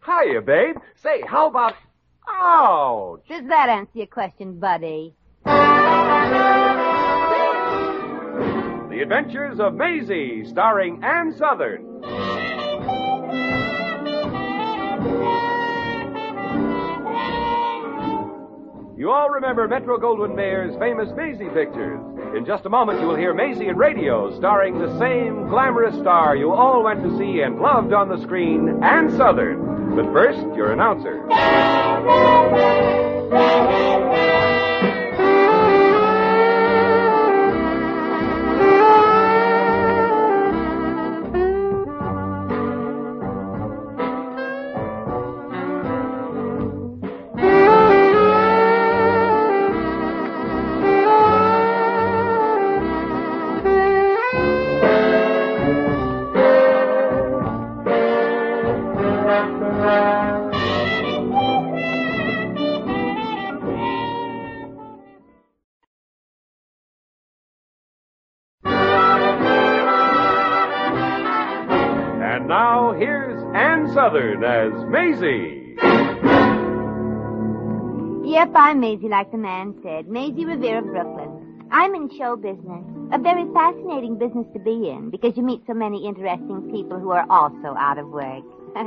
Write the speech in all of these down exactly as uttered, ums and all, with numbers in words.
Hiya, babe. Say, how about... Ouch! Does that answer your question, buddy? The Adventures of Maisie, starring Ann Sothern. You all remember Metro-Goldwyn-Mayer's famous Maisie pictures. In just a moment, you will hear Maisie in radio, starring the same glamorous star you all went to see and loved on the screen, Ann Sothern. But first, your announcer. Now, here's Ann Sothern as Maisie. Yep, I'm Maisie, like the man said. Maisie Revere of Brooklyn. I'm in show business. A very fascinating business to be in, because you meet so many interesting people who are also out of work.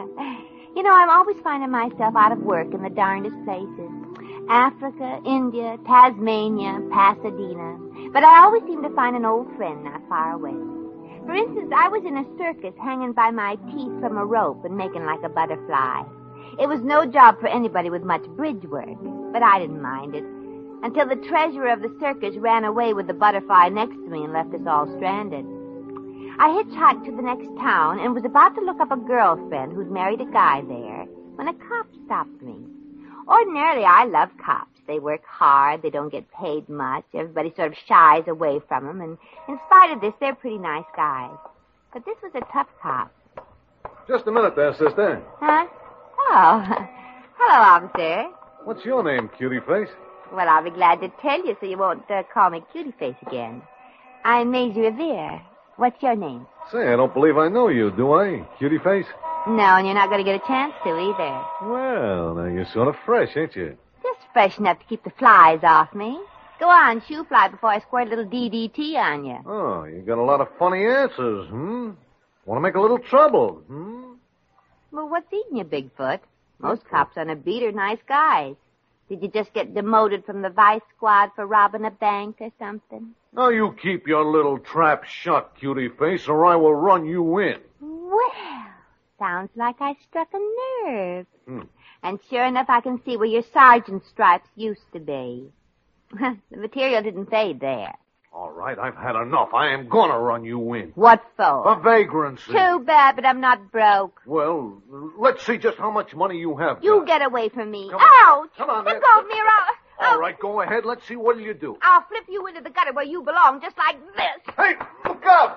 You know, I'm always finding myself out of work in the darndest places. Africa, India, Tasmania, Pasadena. But I always seem to find an old friend not far away. For instance, I was in a circus hanging by my teeth from a rope and making like a butterfly. It was no job for anybody with much bridge work, but I didn't mind it, until the treasurer of the circus ran away with the butterfly next to me and left us all stranded. I hitchhiked to the next town and was about to look up a girlfriend who'd married a guy there when a cop stopped me. Ordinarily, I love cops. They work hard. They don't get paid much. Everybody sort of shies away from them. And in spite of this, they're pretty nice guys. But this was a tough cop. Just a minute there, sister. Huh? Oh. Hello, officer. What's your name, cutie face? Well, I'll be glad to tell you so you won't uh, call me cutie face again. I'm Maisie Revere. What's your name? Say, I don't believe I know you, do I, cutie face? No, and you're not going to get a chance to either. Well, now you're sort of fresh, ain't you? Just fresh enough to keep the flies off me. Go on, shoo fly before I squirt a little D D T on you. Oh, you got a lot of funny answers, hmm? Want to make a little trouble, hmm? Well, what's eating you, Bigfoot? Most cops on a beat are nice guys. Did you just get demoted from the vice squad for robbing a bank or something? Now you keep your little trap shut, cutie face, or I will run you in. Well, sounds like I struck a nerve. Hmm. And sure enough, I can see where your sergeant stripes used to be. The material didn't fade there. All right, I've had enough. I am gonna run you in. What for? For vagrancy. Too bad, but I'm not broke. Well, let's see just how much money you have. You got. get away from me. Come on. Ouch! Come on, Let man. go of me, or I'll... All right, go ahead. Let's see what you do. I'll flip you into the gutter where you belong, just like this. Hey, look out!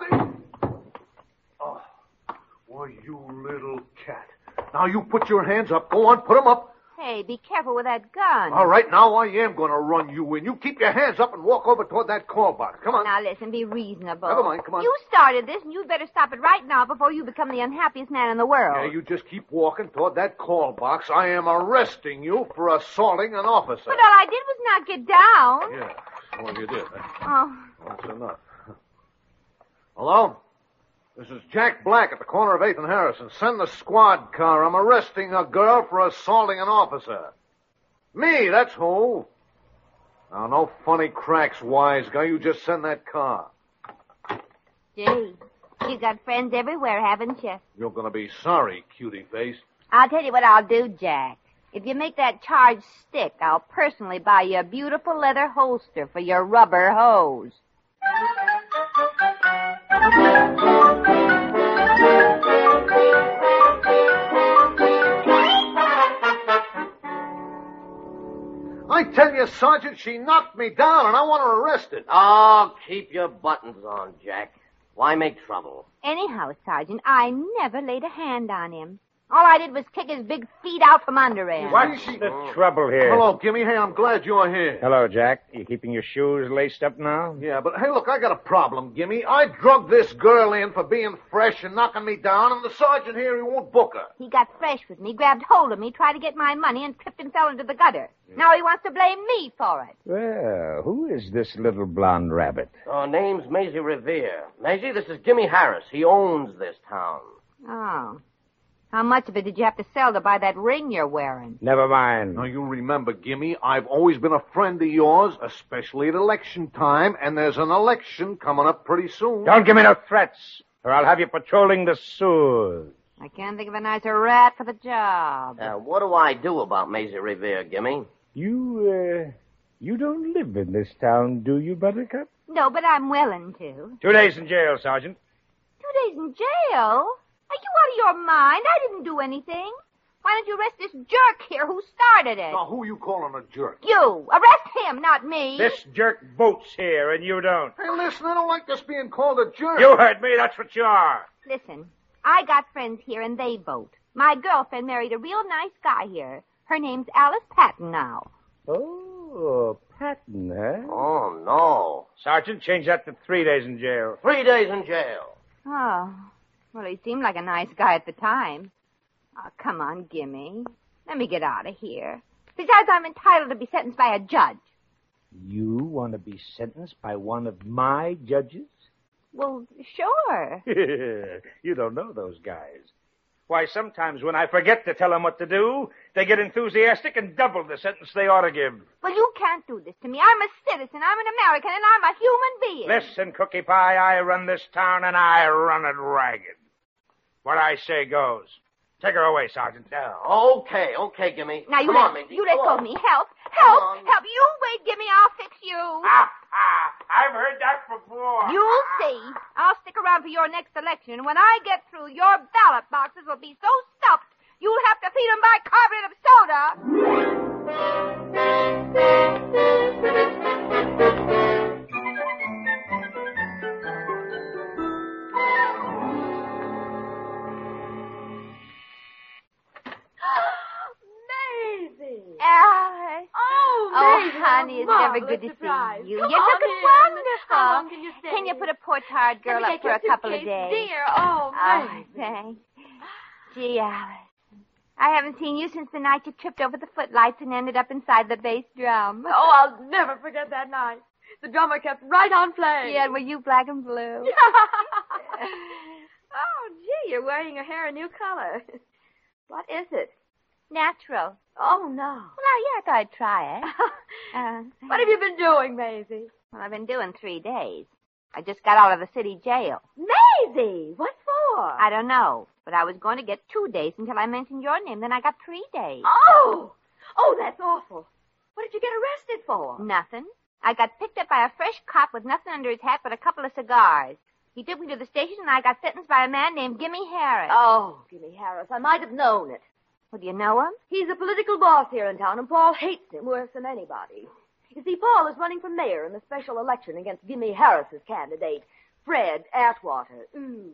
Oh, why, you little cat. Now, you put your hands up. Go on, put them up. Hey, be careful with that gun. All right, now I am going to run you in. You keep your hands up and walk over toward that call box. Come on. Now, listen, be reasonable. Never mind, come on. You started this, and you'd better stop it right now before you become the unhappiest man in the world. Yeah, you just keep walking toward that call box. I am arresting you for assaulting an officer. But all I did was knock it down. Yeah, well, you did. Oh. That's enough. Hello? This is Jack Black at the corner of eighth and Harrison. Send the squad car. I'm arresting a girl for assaulting an officer. Me, that's who. Now, no funny cracks, wise guy. You just send that car. Gee, you got friends everywhere, haven't you? You're going to be sorry, cutie face. I'll tell you what I'll do, Jack. If you make that charge stick, I'll personally buy you a beautiful leather holster for your rubber hose. I tell you, Sergeant, she knocked me down, and I want her arrested. Oh, keep your buttons on, Jack. Why make trouble? Anyhow, Sergeant, I never laid a hand on him. All I did was kick his big feet out from under him. What's the trouble here? Hello, Gimme. Hey, I'm glad you're here. Hello, Jack. You keeping your shoes laced up now? Yeah, but hey, look, I got a problem, Gimme. I drugged this girl in for being fresh and knocking me down, and the sergeant here, he won't book her. He got fresh with me, grabbed hold of me, tried to get my money, and tripped and fell into the gutter. Now he wants to blame me for it. Well, who is this little blonde rabbit? Oh, name's Maisie Revere. Maisie, this is Jimmy Harris. He owns this town. Oh. How much of it did you have to sell to buy that ring you're wearing? Never mind. Now, you remember, Gimme, I've always been a friend of yours, especially at election time, and there's an election coming up pretty soon. Don't give me no threats, or I'll have you patrolling the sewers. I can't think of a nicer rat for the job. Uh, what do I do about Maisie Revere, Gimme? You, uh, you don't live in this town, do you, Buttercup? No, but I'm willing to. Two days in jail, Sergeant. Two days in jail? Are you out of your mind? I didn't do anything. Why don't you arrest this jerk here who started it? Now, who you calling a jerk? You. Arrest him, not me. This jerk votes here, and you don't. Hey, listen, I don't like this being called a jerk. You heard me, that's what you are. Listen, I got friends here, and they vote. My girlfriend married a real nice guy here. Her name's Alice Patton now. Oh, Patton, huh? Oh, no. Sergeant, change that to three days in jail. Three days in jail. Oh. Well, he seemed like a nice guy at the time. Oh, come on, Gimme. Let me get out of here. Besides, I'm entitled to be sentenced by a judge. You want to be sentenced by one of my judges? Well, sure. You don't know those guys. Why, sometimes when I forget to tell them what to do, they get enthusiastic and double the sentence they ought to give. Well, you can't do this to me. I'm a citizen. I'm an American, and I'm a human being. Listen, Cookie Pie, I run this town, and I run it ragged. What I say goes. Take her away, Sergeant. Yeah, okay, okay, Gimme. Now, you Come let, on, Maisie. you let Come go on. of me. Help. Help. on. Help. You wait, Gimme. I'll fix you. Ah, ah, I've heard that before. You'll see. I'll stick around for your next election, and when I get through, your ballot boxes will be so stuffed, you'll have to feed them by carbonate of soda. Maisie! Alice. Oh, Oh, Maisie, honey, it's a never good to marvelous surprise. see you. Come You're on looking in. wonderful. How long can you stay? Can you put a poor tired girl Let me up take for a your couple of suitcase, days? Dear, oh, Oh, Maisie. thanks. Gee, Alice. I haven't seen you since the night you tripped over the footlights and ended up inside the bass drum. Oh, I'll never forget that night. The drummer kept right on playing. Yeah, were you black and blue? Oh, gee, you're wearing your hair a new color. What is it? Natural. Oh, no. Well, yeah, I thought I'd try it. Uh, What have you been doing, Maisie? well, I've been doing three days. I just got out of the city jail. Maisie! What for? I don't know, but I was going to get two days until I mentioned your name. Then I got three days. Oh! Oh, that's awful. What did you get arrested for? Nothing. I got picked up by a fresh cop with nothing under his hat but a couple of cigars. He took me to the station, and I got sentenced by a man named Gimme Harris. Oh, Gimme Harris. I might have known it. Well, do you know him? He's a political boss here in town, and Paul hates him worse than anybody. You see, Paul is running for mayor in the special election against Gimme Harris's candidate, Fred Atwater. Ooh.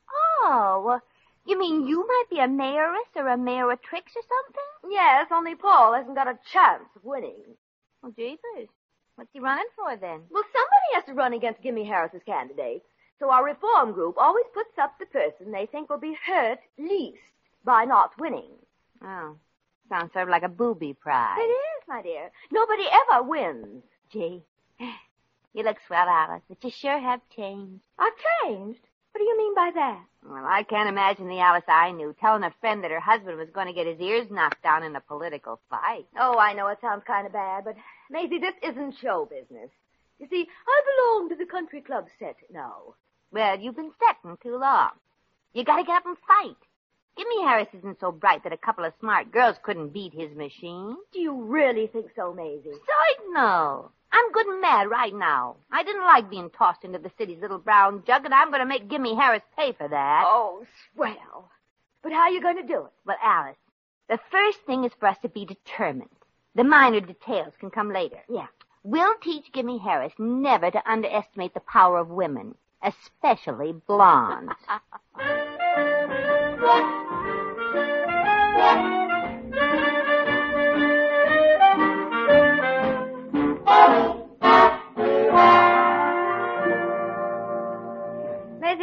Oh, well, you mean you might be a mayoress or a mayoratrix or something? Yes, only Paul hasn't got a chance of winning. Well, jeepers. What's he running for, then? Well, somebody has to run against Gimme Harris's candidate. So our reform group always puts up the person they think will be hurt least by not winning. Oh, sounds sort of like a booby prize. It is, my dear. Nobody ever wins. Gee, you look swell, Alice, but you sure have changed. I've changed. What do you mean by that? Well, I can't imagine the Alice I knew telling a friend that her husband was going to get his ears knocked down in a political fight. Oh, I know it sounds kind of bad, but, Maisie, this isn't show business. You see, I belong to the country club set now. Well, you've been setting too long. You gotta get up and fight. Gimme Harris isn't so bright that a couple of smart girls couldn't beat his machine. Do you really think so, Maisie? No. I'm good and mad right now. I didn't like being tossed into the city's little brown jug, and I'm going to make Gimme Harris pay for that. Oh, swell. But how are you going to do it? Well, Alice, the first thing is for us to be determined. The minor details can come later. Yeah. We'll teach Gimme Harris never to underestimate the power of women, especially blondes.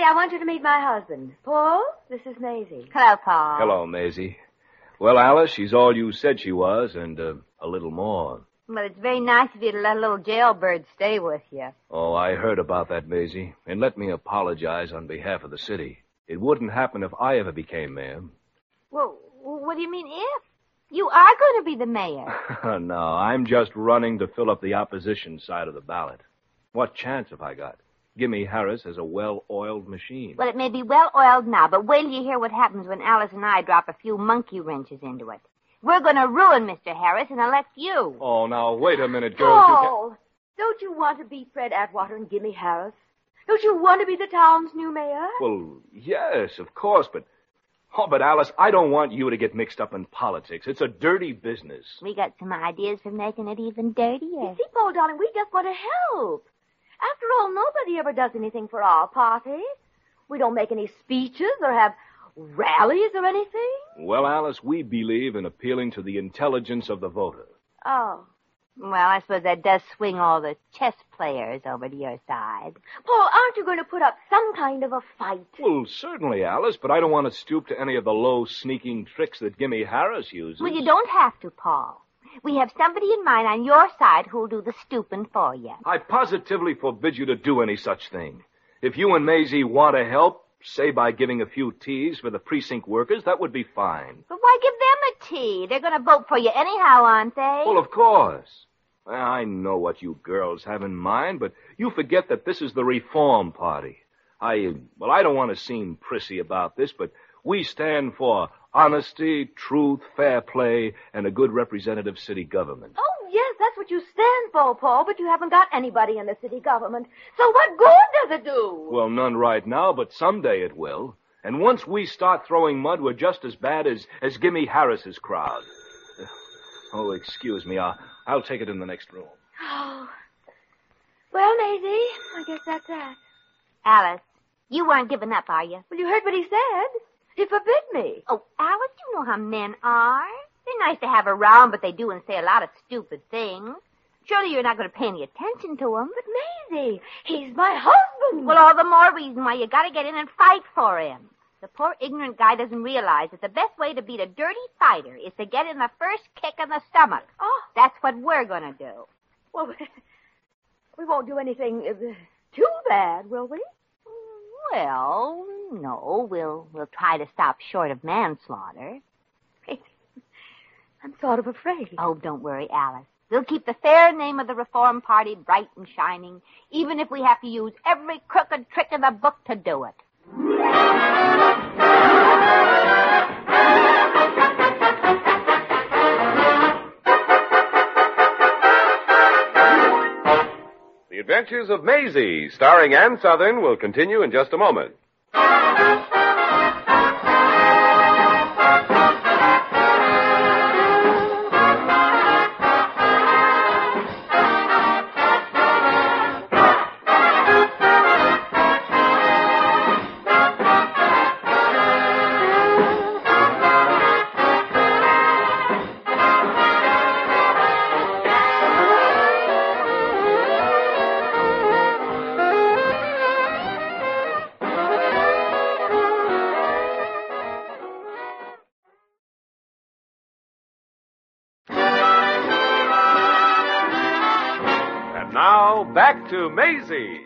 I want you to meet my husband. Paul, this is Maisie. Hello, Paul. Hello, Maisie. Well, Alice, she's all you said she was, and uh, a little more. Well, it's very nice of you to let a little jailbird stay with you. Oh, I heard about that, Maisie. And let me apologize on behalf of the city. It wouldn't happen if I ever became mayor. Well, what do you mean if? You are going to be the mayor. No, I'm just running to fill up the opposition side of the ballot. What chance have I got? Gimme Harris has a well-oiled machine. Well, it may be well-oiled now, but wait till you hear what happens when Alice and I drop a few monkey wrenches into it. We're going to ruin Mister Harris and elect you. Oh, now, wait a minute, girls. You Paul, don't you want to beat Fred Atwater and Gimme Harris? Don't you want to be the town's new mayor? Well, yes, of course, but... Oh, but Alice, I don't want you to get mixed up in politics. It's a dirty business. We got some ideas for making it even dirtier. You see, Paul, darling, we just want to help. After all, nobody ever does anything for our party. We don't make any speeches or have rallies or anything. Well, Alice, we believe in appealing to the intelligence of the voter. Oh. Well, I suppose that does swing all the chess players over to your side. Paul, aren't you going to put up some kind of a fight? Well, certainly, Alice, but I don't want to stoop to any of the low, sneaking tricks that Gimme Harris uses. Well, you don't have to, Paul. We have somebody in mind on your side who'll do the stooping for you. I positively forbid you to do any such thing. If you and Maisie want to help, say by giving a few teas for the precinct workers, that would be fine. But why give them a tea? They're going to vote for you anyhow, aren't they? Well, of course. I know what you girls have in mind, but you forget that this is the Reform Party. I, well, I don't want to seem prissy about this, but we stand for honesty, truth, fair play, and a good representative city government. Oh, yes, that's what you stand for, Paul, but you haven't got anybody in the city government. So what good does it do? Well, none right now, but someday it will. And once we start throwing mud, we're just as bad as, as Gimme Harris's crowd. Oh, excuse me, I'll, I'll take it in the next room. Oh. Well, Maisie, I guess that's that. Alice, you weren't giving up, are you? Well, you heard what he said. He forbid me. Oh, Alice, you know how men are. They're nice to have around, but they do and say a lot of stupid things. Surely you're not going to pay any attention to them. But, Maisie, he's my husband. Well, all the more reason why you got to get in and fight for him. The poor ignorant guy doesn't realize that the best way to beat a dirty fighter is to get in the first kick in the stomach. Oh. That's what we're going to do. Well, we won't do anything uh, too bad, will we? Well, no. We'll we'll try to stop short of manslaughter. I'm sort of afraid. Oh, don't worry, Alice. We'll keep the fair name of the Reform Party bright and shining, even if we have to use every crooked trick in the book to do it. The Adventures of Maisie, starring Ann Southern, will continue in just a moment. Now, back to Maisie.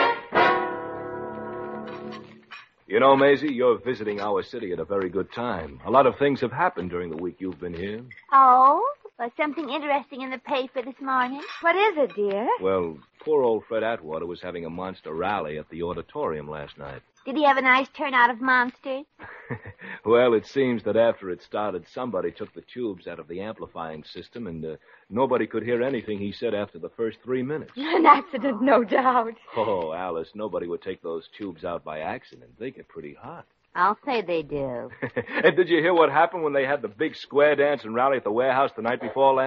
You know, Maisie, you're visiting our city at a very good time. A lot of things have happened during the week you've been here. Oh, was something interesting in the paper this morning? What is it, dear? Well, poor old Fred Atwater was having a monster rally at the auditorium last night. Did he have a nice turnout of monsters? Well, it seems that after it started, somebody took the tubes out of the amplifying system, and uh, nobody could hear anything he said after the first three minutes. An accident, no doubt. Oh, Alice, nobody would take those tubes out by accident. They get pretty hot. I'll say they do. And did you hear what happened when they had the big square dance and rally at the warehouse the night before last? Oh,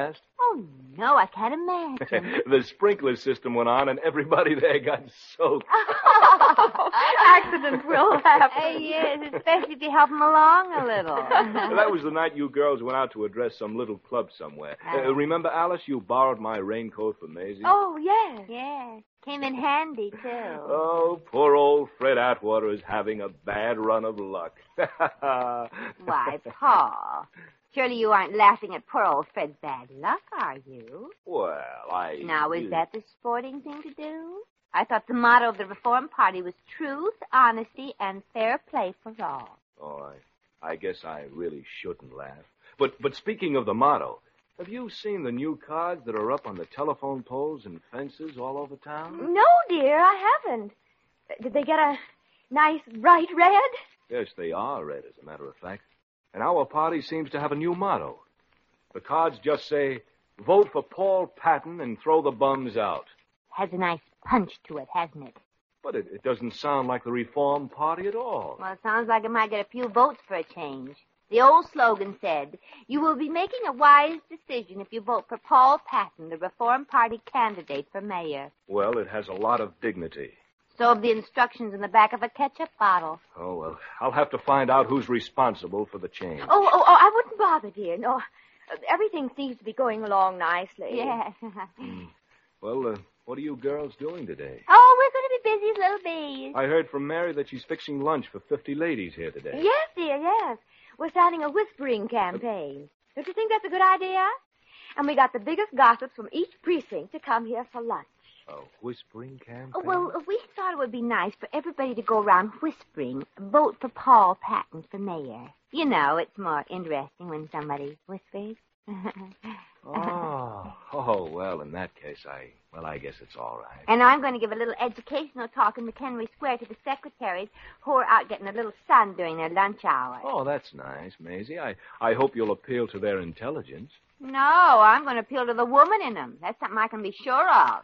Oh, no, I can't imagine. The sprinkler system went on, and everybody there got soaked. Accidents will happen. Hey, yes, especially if you help them along a little. That was the night you girls went out to address some little club somewhere. Uh, remember, Alice, you borrowed my raincoat for Maisie? Oh, yes. Yes, came in handy, too. Oh, poor old Fred Atwater is having a bad run of luck. Why, Paul, surely you aren't laughing at poor old Fred's bad luck, are you? Well, I... Now, is that the sporting thing to do? I thought the motto of the Reform Party was truth, honesty, and fair play for all. Oh, I, I guess I really shouldn't laugh. But, but speaking of the motto, have you seen the new cards that are up on the telephone poles and fences all over town? No, dear, I haven't. Did they get a nice bright red? Yes, they are red, as a matter of fact. And our party seems to have a new motto. The cards just say, vote for Paul Patton and throw the bums out. Has a nice punch to it, hasn't it? But it, it doesn't sound like the Reform Party at all. Well, it sounds like it might get a few votes for a change. The old slogan said, you will be making a wise decision if you vote for Paul Patton, the Reform Party candidate for mayor. Well, it has a lot of dignity. So have the instructions in the back of a ketchup bottle. Oh, well, I'll have to find out who's responsible for the change. Oh, oh, oh, I wouldn't bother, dear. No, uh, everything seems to be going along nicely. Yes. Mm. Well, uh, what are you girls doing today? Oh, we're going to be busy as little bees. I heard from Mary that she's fixing lunch for fifty ladies here today. Yes, dear, yes. We're starting a whispering campaign. Don't you think that's a good idea? And we got the biggest gossips from each precinct to come here for lunch. A whispering campaign? Oh, well, we thought it would be nice for everybody to go around whispering, vote for Paul Patton for mayor. You know, it's more interesting when somebody whispers. Oh, oh, well, in that case, I, well, I guess it's all right. And I'm going to give a little educational talk in McHenry Square to the secretaries who are out getting a little sun during their lunch hour. Oh, that's nice, Maisie. I, I hope you'll appeal to their intelligence. No, I'm going to appeal to the woman in them. That's something I can be sure of.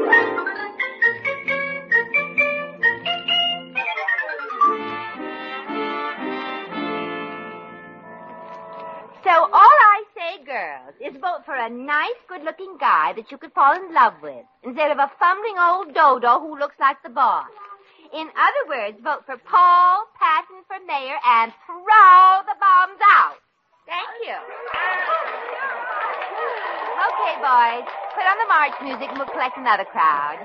So all I say, girls, is vote for a nice, good-looking guy that you could fall in love with, instead of a fumbling old dodo who looks like the boss. In other words, vote for Paul Patton for mayor and throw the bombs out. Thank you. Okay, boys, put on the march music and we'll collect another crowd.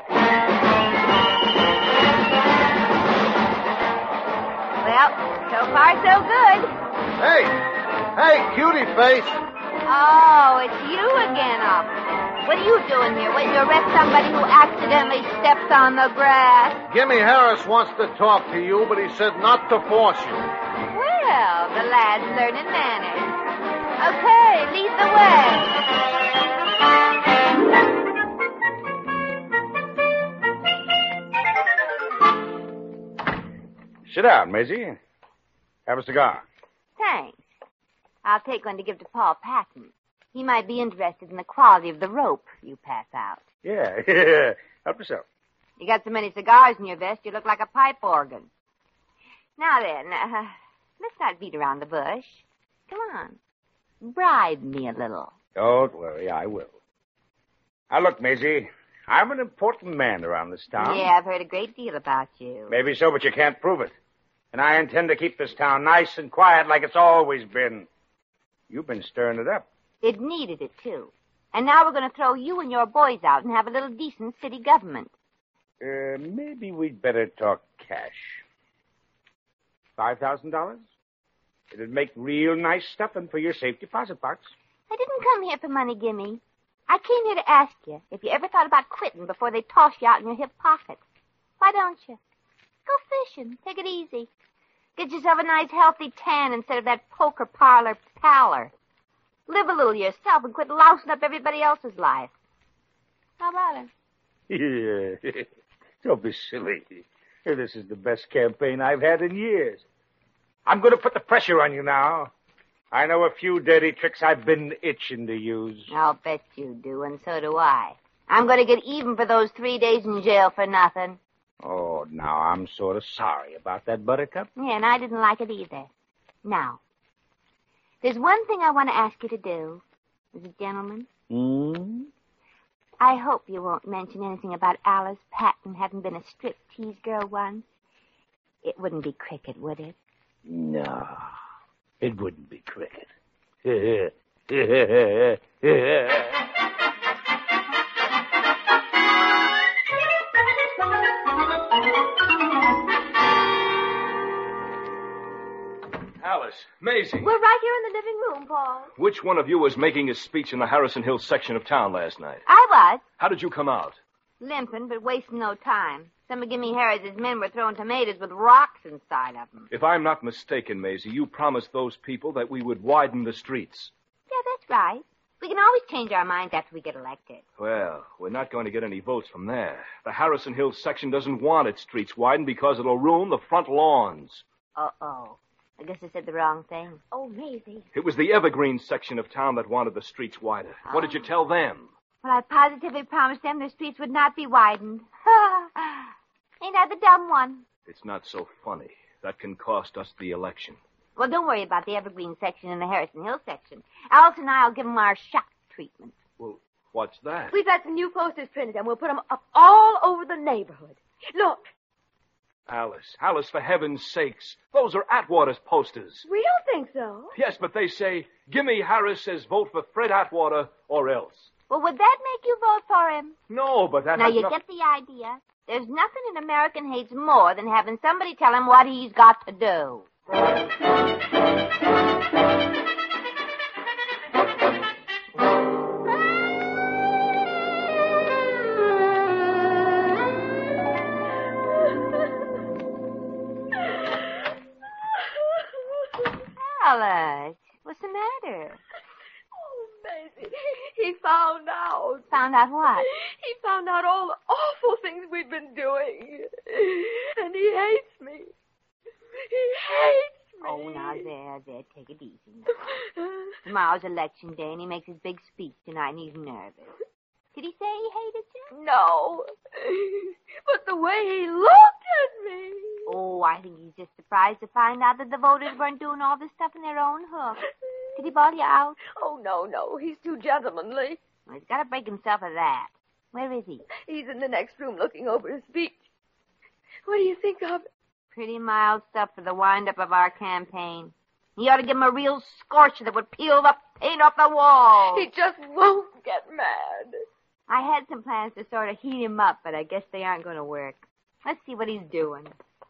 Well, so far so good. Hey! Hey, cutie face! Oh, it's you again, officer. What are you doing here? Waiting to arrest somebody who accidentally steps on the grass? Gimme Harris wants to talk to you, but he said not to force you. Well, the lad's learning manners. Okay, lead the way. Sit down, Maisie. Have a cigar. Thanks. I'll take one to give to Paul Patton. He might be interested in the quality of the rope you pass out. Yeah, yeah. Help yourself. You got so many cigars in your vest, you look like a pipe organ. Now then, uh, let's not beat around the bush. Come on. Bribe me a little. Don't worry, I will. Now, look, Maisie, I'm an important man around this town. Yeah, I've heard a great deal about you. Maybe so, but you can't prove it. And I intend to keep this town nice and quiet like it's always been. You've been stirring it up. It needed it, too. And now we're going to throw you and your boys out and have a little decent city government. Uh, maybe we'd better talk cash. Five thousand dollars? It'd make real nice stuffing for your safe deposit box. I didn't come here for money, Gimme. I came here to ask you if you ever thought about quitting before they toss you out in your hip pocket. Why don't you? Go fishing. Take it easy. Get yourself a nice, healthy tan instead of that poker parlor pallor. Live a little yourself and quit lousing up everybody else's life. How about it? Yeah. Don't be silly. This is the best campaign I've had in years. I'm going to put the pressure on you now. I know a few dirty tricks I've been itching to use. I'll bet you do, and so do I. I'm going to get even for those three days in jail for nothing. Oh, now I'm sort of sorry about that, Buttercup. Yeah, and I didn't like it either. Now, there's one thing I want to ask you to do, as a gentleman. Hmm? I hope you won't mention anything about Alice Patton having been a striptease girl once. It wouldn't be cricket, would it? No, it wouldn't be cricket. Alice, Maisie. We're right here in the living room, Paul. Which one of you was making a speech in the Harrison Hills section of town last night? I was. How did you come out? Limping, but wasting no time. Some of Gimme Harris's men were throwing tomatoes with rocks inside of them. If I'm not mistaken, Maisie, you promised those people that we would widen the streets. Yeah, that's right. We can always change our minds after we get elected. Well, we're not going to get any votes from there. The Harrison Hills section doesn't want its streets widened because it'll ruin the front lawns. Uh-oh. I guess I said the wrong thing. Oh, Maisie. It was the Evergreen section of town that wanted the streets wider. What did you tell them? Well, I positively promised them the streets would not be widened. Ain't I the dumb one? It's not so funny. That can cost us the election. Well, don't worry about the Evergreen section and the Harrison Hill section. Alice and I will give them our shock treatment. Well, what's that? We've got some new posters printed, and we'll put them up all over the neighborhood. Look. Alice, Alice, for heaven's sakes. Those are Atwater's posters. We don't think so. Yes, but they say, Gimme Harris says vote for Fred Atwater or else. Well, would that make you vote for him? No, but that Now, has you no- get the idea. There's nothing an American hates more than having somebody tell him what he's got to do. Alice, what's the matter? Oh, Maisie, he found out. Found out what? He found out all the awful things we've been doing. And he hates me. He hates me. Oh, now, there, there, take it easy. Tomorrow's election day, and he makes his big speech tonight, and he's nervous. Did he say he hated you? No. But the way he looked at me. Oh, I think he's just surprised to find out that the voters weren't doing all this stuff in their own hook. Did he bawl you out? Oh, no, no. He's too gentlemanly. Well, he's got to break himself of that. Where is he? He's in the next room looking over his speech. What do you think of it? Pretty mild stuff for the wind-up of our campaign. He ought to give him a real scorcher that would peel the paint off the wall. He just won't get mad. I had some plans to sort of heat him up, but I guess they aren't going to work. Let's see what he's doing.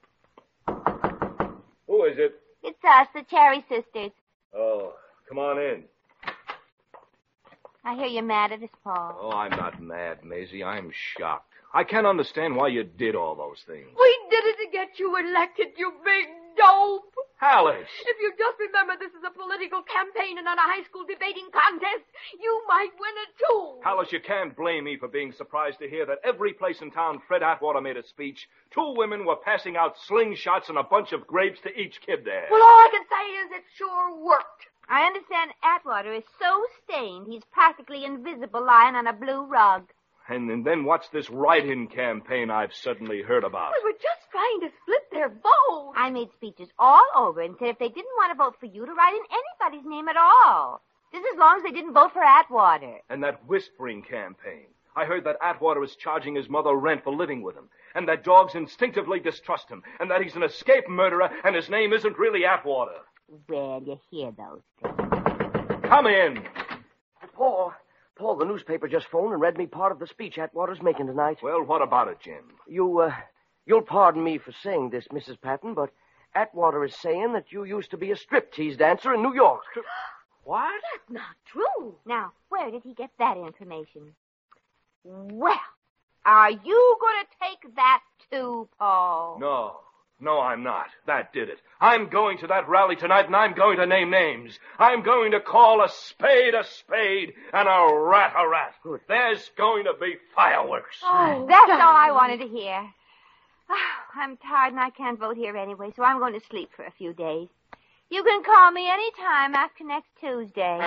Who is it? It's us, the Cherry Sisters. Oh, come on in. I hear you're mad at us, Paul. Oh, I'm not mad, Maisie. I'm shocked. I can't understand why you did all those things. We did it to get you elected, you big dope. Alice! If you just remember this is a political campaign and not a high school debating contest, you might win it, too. Alice, you can't blame me for being surprised to hear that every place in town Fred Atwater made a speech, two women were passing out slingshots and a bunch of grapes to each kid there. Well, all I can say is it sure worked. I understand Atwater is so stained he's practically invisible lying on a blue rug. And, and then what's this write-in campaign I've suddenly heard about? We were just trying to split their vote. I made speeches all over and said if they didn't want to vote for you, to write in anybody's name at all. Just as long as they didn't vote for Atwater. And that whispering campaign. I heard that Atwater is charging his mother rent for living with him, and that dogs instinctively distrust him, and that he's an escaped murderer, and his name isn't really Atwater. Well, you hear those things. Come in. Paul, Paul, the newspaper just phoned and read me part of the speech Atwater's making tonight. Well, what about it, Jim? You, uh, you'll pardon me for saying this, Missus Patton, but Atwater is saying that you used to be a striptease dancer in New York. What? That's not true. Now, where did he get that information? Well, are you going to take that too, Paul? No. No, I'm not. That did it. I'm going to that rally tonight, and I'm going to name names. I'm going to call a spade a spade and a rat a rat. Good. There's going to be fireworks. Oh, That's all I wanted to hear. Oh, I'm tired and I can't vote here anyway, so I'm going to sleep for a few days. You can call me any time after next Tuesday.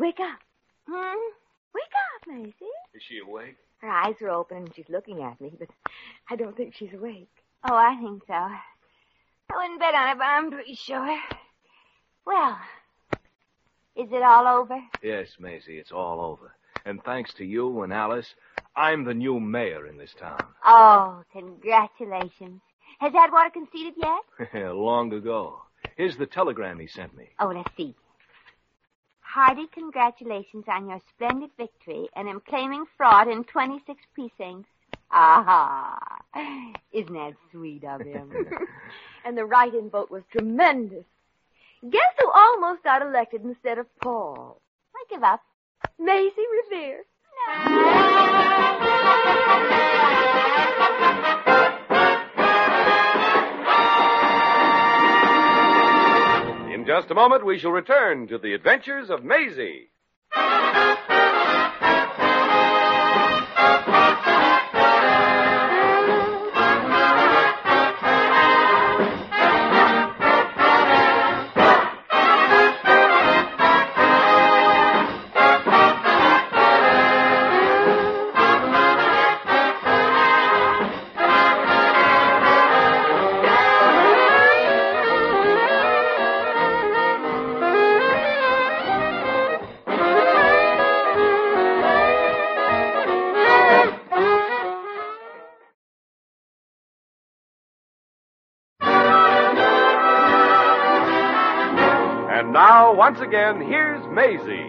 wake up. Hmm? Wake up, Maisie. Is she awake? Her eyes are open and she's looking at me, but I don't think she's awake. Oh, I think so. I wouldn't bet on it, but I'm pretty sure. Well, is it all over? Yes, Maisie, it's all over. And thanks to you and Alice, I'm the new mayor in this town. Oh, congratulations. Has Atwater conceded yet? Long ago. Here's the telegram he sent me. Oh, let's see. Hearty congratulations on your splendid victory and am claiming fraud in twenty-six precincts. Aha. Isn't that sweet of him? And the write-in vote was tremendous. Guess who almost got elected instead of Paul? I give up. Maisie Revere. In just a moment, we shall return to the adventures of Maisie. Now, once again, here's Maisie.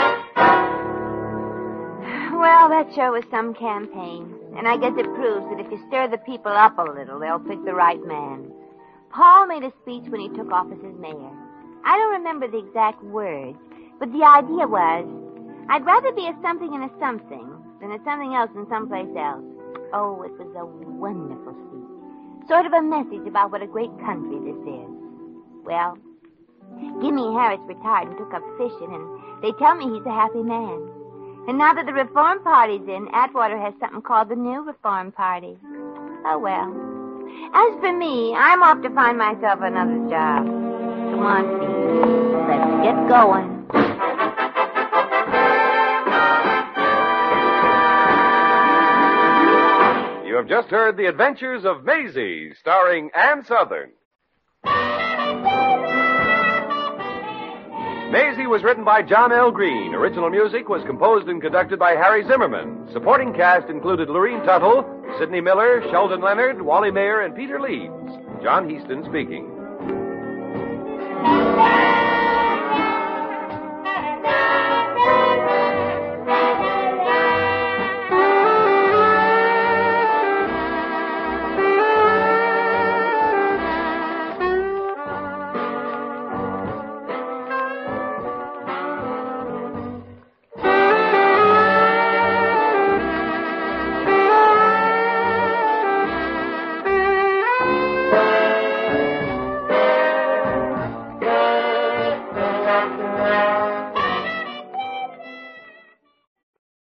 Well, that sure was some campaign. And I guess it proves that if you stir the people up a little, they'll pick the right man. Paul made a speech when he took office as mayor. I don't remember the exact words, but the idea was, I'd rather be a something and a something than a something else in someplace else. Oh, it was a wonderful speech. Sort of a message about what a great country this is. Well, Gimme Harris retired and took up fishing, and they tell me he's a happy man. And now that the Reform Party's in, Atwater has something called the New Reform Party. Oh, well. As for me, I'm off to find myself another job. Come on, Pete. Let's get going. You have just heard The Adventures of Maisie, starring Ann Sothern. Maisie was written by John L. Green. Original music was composed and conducted by Harry Zimmerman. Supporting cast included Lorene Tuttle, Sidney Miller, Sheldon Leonard, Wally Mayer, and Peter Leeds. John Heaston speaking.